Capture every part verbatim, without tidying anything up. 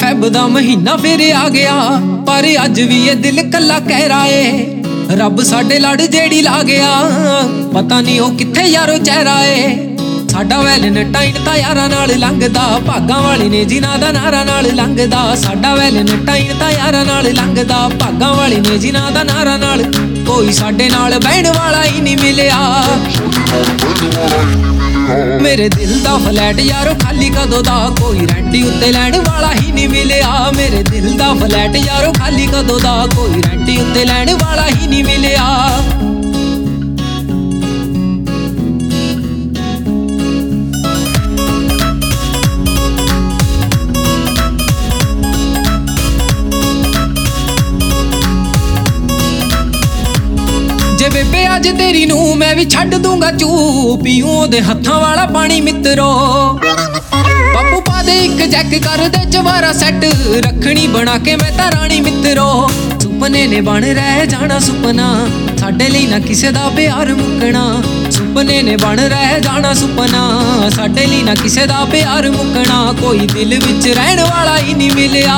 Fab दा महीना फिर आ गया, पर अज भी ये दिल कला कह रहा है रब साडे लड़ जेड़ी ला गया। पता नहीं ओ किथे यारो चेहरा है, साडा वैलेंटाइन तां यारां नाल लंघदा, भागां वाली ने जिन्हां दा नारा नाल लंघदा। साडा वैलेंटाइन तां यारां नाल लंघदा, भागां वाली ने जिन्हां दा नारा नाल। कोई साडे नाल बहण वाला ही नहीं मिलिया। मेरे दिल दा फ्लैट यारो खाली कदों दा, कोई रेंटी उत्ते लैण वाला ही नहीं मिलिया। मेरे दिल दा फ्लैट यारो खाली कदों दा, कोई रेंटी उत्ते लैण वाला ही नहीं मिलिया। जे बेबे अज तेरी नू मैं भी छड्ड दूंगा चू, पीऊं ओदे हत्थां वाला पानी मित्रो। बापू पा दे इक जैक कर दे चवारा सैट, रखनी बना के मैं तां रानी मित्रो। सुपने ने बन रह जाना सुपना, साडे लई ना किसे दा प्यार मुकना। सुपने ने बन रह जाना सुपना, साडे लई ना किसे दा प्यार मुकना। कोई दिल विच रहण वाला ही नहीं मिलिया।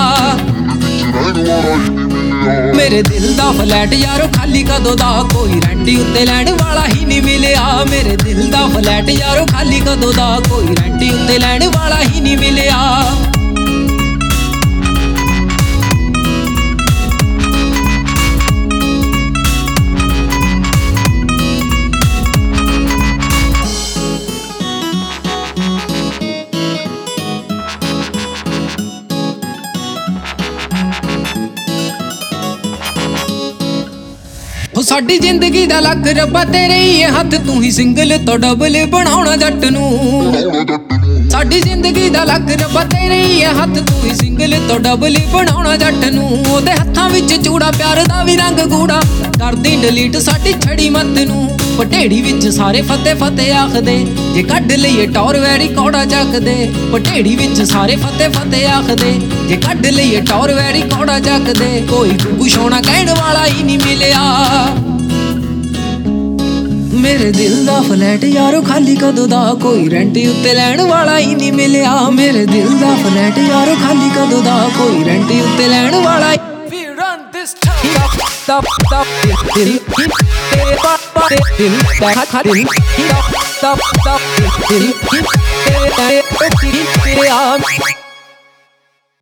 मेरे दिल दा फ्लैट यारो खाली कदों दा, कोई रेंटी उत्ते लैण वाला ही नहीं मिलिया। मेरे दिल दा फ्लैट यारो खाली कदों दा, कोई रेंटी उत्ते लैण वाला ही नहीं मिलिया। साडी जिंदगी दा लक रब्बा तेरे ही हथ, तू ही सिंगल तो डबल बनाउणा जट नूं। साडी जिंदगी दा लक रब्बा तेरे ही हथ, तू ही सिंगल तो डबल बनाउणा जट नूं। ओदे हत्थां विच चूड़ा प्यार दा भी रंग गूड़ा, करदी डिलीट साडी छड़ी मत नूं। पटेड़ी विच सारे फते फते आखदे, जे कढ लईए टौर वैरी कौड़ा जकदे। पटेड़ी विच सारे फते फते आखदे, जे कढ लईए टौर वैरी कौड़ा जकदे। कोई गुगू सोना कहण वाला ही नहीं मिलिया। मेरे दिल दा फ्लैट यारो खाली कदों दा, कोई रेंटी उत्ते लैण वाला ही नहीं मिलिया। मेरे दिल दा फ्लैट यारो खाली कदों दा, कोई रेंटी उत्ते लैण वाला। We run this town. Stop, stop, stop, दिल तेरे पापा दे दिल दा दिल। Stop, stop, stop, दिल तेरे तेरे तेरे आ।